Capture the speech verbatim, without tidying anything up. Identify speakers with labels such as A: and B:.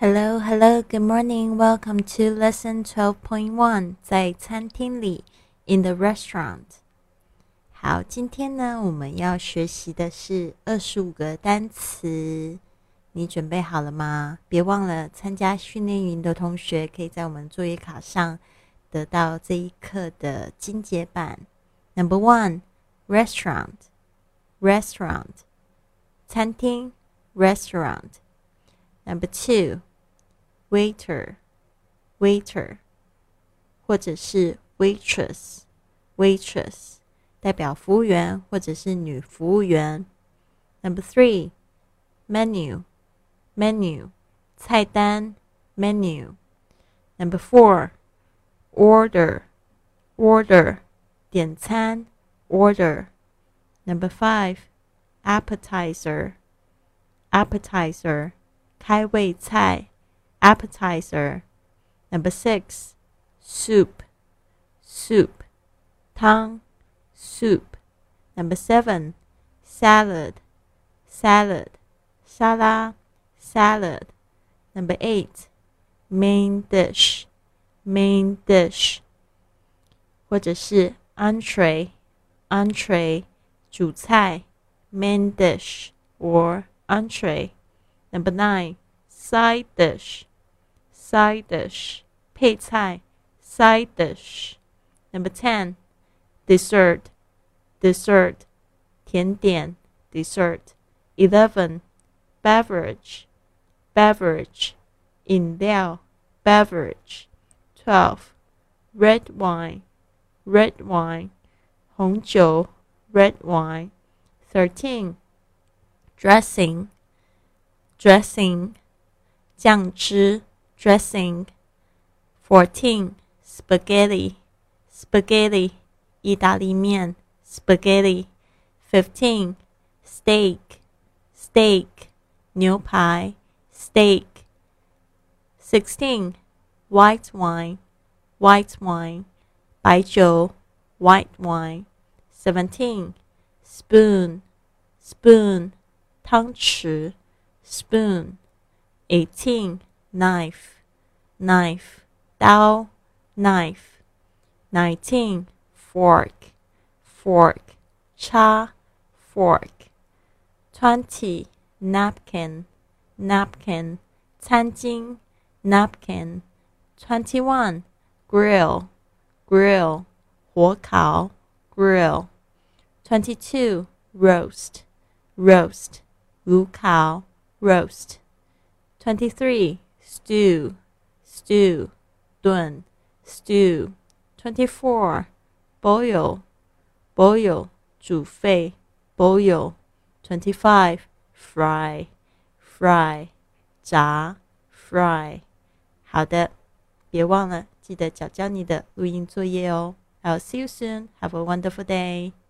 A: Hello, hello, good morning. Welcome to lesson twelve point one. 在餐厅里 in the restaurant. 好，今天呢，我们要学习的是二十五个单词。你准备好了吗？别忘了参加训练营的同学，可以在我们作业卡上得到这一课的精简版。Number one, restaurant, restaurant. 餐厅 restaurant. Number two, waiter, waiter, 或者是 waitress, waitress, 代表服务员或者是女服务员。Number three, menu, menu, 菜单 menu. Number four, order, order, 点餐 order. Number five, appetizer, appetizer, 开胃菜 appetizer. Number six, soup, soup, 汤 soup. Number seven, salad, salad, 沙拉 salad. Number eight, main dish, main dish, 或者是 entree, entree, 主菜 main dish or entree. Number nine, side dish, side dish, 配菜 side dish. Number ten, dessert, dessert, 甜点 dessert. Eleven, beverage, beverage, 饮料 beverage. Twelve, red wine, red wine, 红酒 red wine. Thirteen, dressing, dressing, 酱汁 dressing. Fourteen, spaghetti, spaghetti, 意大利面 spaghetti. Fifteen, steak, steak, 牛排 steak. Sixteen, white wine, white wine, 白酒 white wine. Seventeen, spoon, spoon, 汤匙 spoon. Eighteen, knife, knife, 刀 knife. Nineteen, fork, fork, 叉 fork. Twenty, napkin, napkin, 餐巾 napkin. Twenty-one, grill, grill, 火烤 grill. Twenty-two, roast, roast, 炉烤 roast. Twenty-three, stew, stew, 炖 stew. Twenty-four, boil, boil, 煮沸 boil. Twenty-five, fry, fry, 炸 fry. 好的，别忘了记得缴交你的录音作业哦。I'll see you soon. Have a wonderful day.